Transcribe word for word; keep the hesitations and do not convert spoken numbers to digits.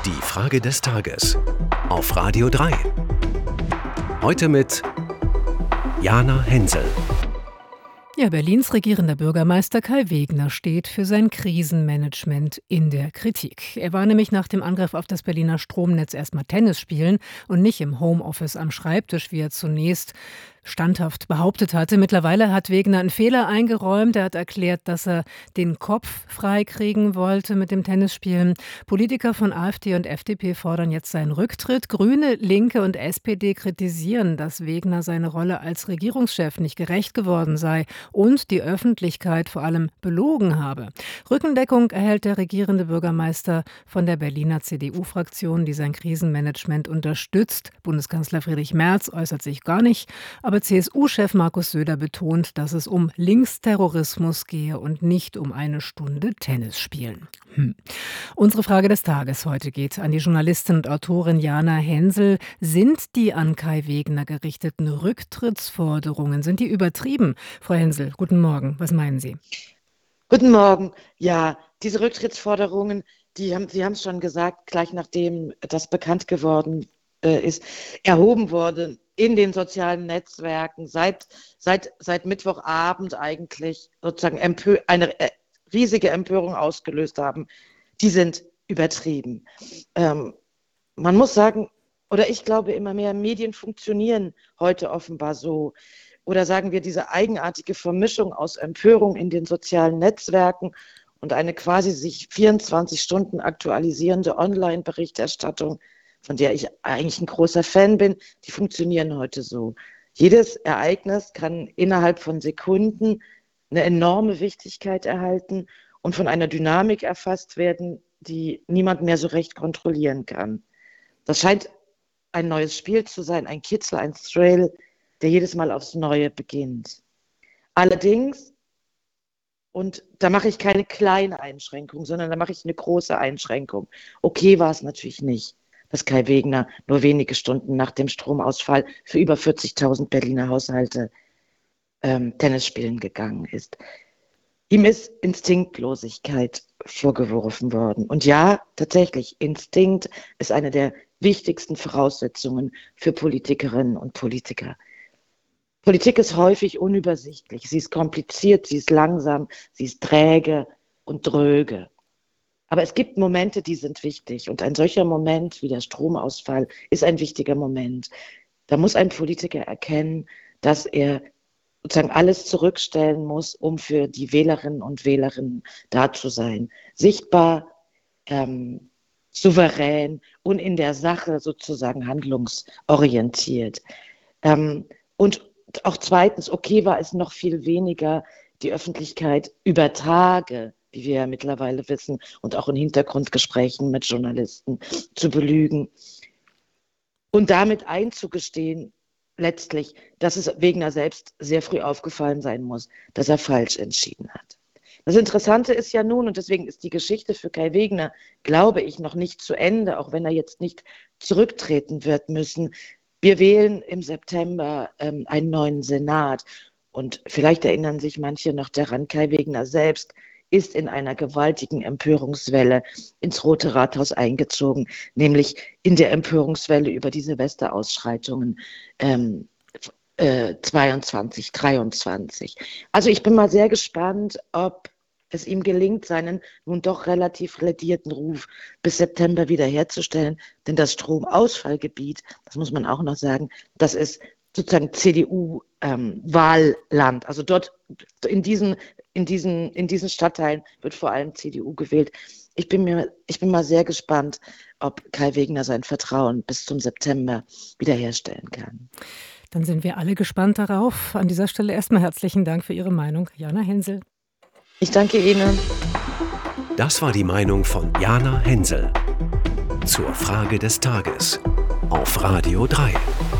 Die Frage des Tages auf Radio drei. Heute mit Jana Hensel. Ja, Berlins regierender Bürgermeister Kai Wegner steht für sein Krisenmanagement in der Kritik. Er war nämlich nach dem Angriff auf das Berliner Stromnetz erstmal Tennis spielen und nicht im Homeoffice am Schreibtisch, wie er zunächst standhaft behauptet hatte. Mittlerweile hat Wegner einen Fehler eingeräumt. Er hat erklärt, dass er den Kopf freikriegen wollte mit dem Tennisspielen. Politiker von AfD und F D P fordern jetzt seinen Rücktritt. Grüne, Linke und S P D kritisieren, dass Wegner seine Rolle als Regierungschef nicht gerecht geworden sei und die Öffentlichkeit vor allem belogen habe. Rückendeckung erhält der regierende Bürgermeister von der Berliner C D U-Fraktion, die sein Krisenmanagement unterstützt. Bundeskanzler Friedrich Merz äußert sich gar nicht. Aber C S U-Chef Markus Söder betont, dass es um Linksterrorismus gehe und nicht um eine Stunde Tennis spielen. Hm. Unsere Frage des Tages heute geht an die Journalistin und Autorin Jana Hensel. Sind die an Kai Wegner gerichteten Rücktrittsforderungen, sind die übertrieben? Frau Hensel, guten Morgen. Was meinen Sie? Guten Morgen. Ja, diese Rücktrittsforderungen, die haben, Sie haben es schon gesagt, gleich nachdem das bekannt geworden äh, ist, erhoben worden in den sozialen Netzwerken, seit, seit, seit Mittwochabend eigentlich sozusagen empö- eine äh, riesige Empörung ausgelöst haben, die sind übertrieben. Ähm, man muss sagen, oder ich glaube immer mehr, Medien funktionieren heute offenbar so. Oder sagen wir, diese eigenartige Vermischung aus Empörung in den sozialen Netzwerken und eine quasi sich vierundzwanzig Stunden aktualisierende Online-Berichterstattung, von der ich eigentlich ein großer Fan bin, die funktionieren heute so. Jedes Ereignis kann innerhalb von Sekunden eine enorme Wichtigkeit erhalten und von einer Dynamik erfasst werden, die niemand mehr so recht kontrollieren kann. Das scheint ein neues Spiel zu sein, ein Kitzel, ein Thrill, der jedes Mal aufs Neue beginnt. Allerdings, und da mache ich keine kleine Einschränkung, sondern da mache ich eine große Einschränkung. Okay war es natürlich nicht, dass Kai Wegner nur wenige Stunden nach dem Stromausfall für über vierzigtausend Berliner Haushalte ähm, Tennis spielen gegangen ist. Ihm ist Instinktlosigkeit vorgeworfen worden. Und ja, tatsächlich, Instinkt ist eine der wichtigsten Voraussetzungen für Politikerinnen und Politiker. Politik ist häufig unübersichtlich. Sie ist kompliziert, sie ist langsam, sie ist träge und dröge. Aber es gibt Momente, die sind wichtig. Und ein solcher Moment wie der Stromausfall ist ein wichtiger Moment. Da muss ein Politiker erkennen, dass er sozusagen alles zurückstellen muss, um für die Wählerinnen und Wähler da zu sein. Sichtbar, ähm, souverän und in der Sache sozusagen handlungsorientiert. Ähm, und auch zweitens, okay war es noch viel weniger, die Öffentlichkeit über Tage, wie wir ja mittlerweile wissen, und auch in Hintergrundgesprächen mit Journalisten zu belügen und damit einzugestehen, letztlich, dass es Wegner selbst sehr früh aufgefallen sein muss, dass er falsch entschieden hat. Das Interessante ist ja nun, und deswegen ist die Geschichte für Kai Wegner, glaube ich, noch nicht zu Ende, auch wenn er jetzt nicht zurücktreten wird müssen. Wir wählen im September ähm, einen neuen Senat und vielleicht erinnern sich manche noch daran, Kai Wegner selbst ist in einer gewaltigen Empörungswelle ins Rote Rathaus eingezogen, nämlich in der Empörungswelle über die Silvesterausschreitungen ähm, äh, zweiundzwanzig, dreiundzwanzig. Also ich bin mal sehr gespannt, ob es ihm gelingt, seinen nun doch relativ ledierten Ruf bis September wiederherzustellen. Denn das Stromausfallgebiet, das muss man auch noch sagen, das ist sozusagen C D U-Wahlland. Ähm, also dort in diesen, in, diesen, in diesen Stadtteilen wird vor allem C D U gewählt. Ich bin, mir, ich bin mal sehr gespannt, ob Kai Wegner sein Vertrauen bis zum September wiederherstellen kann. Dann sind wir alle gespannt darauf. An dieser Stelle erstmal herzlichen Dank für Ihre Meinung, Jana Hensel. Ich danke Ihnen. Das war die Meinung von Jana Hensel zur Frage des Tages auf Radio drei.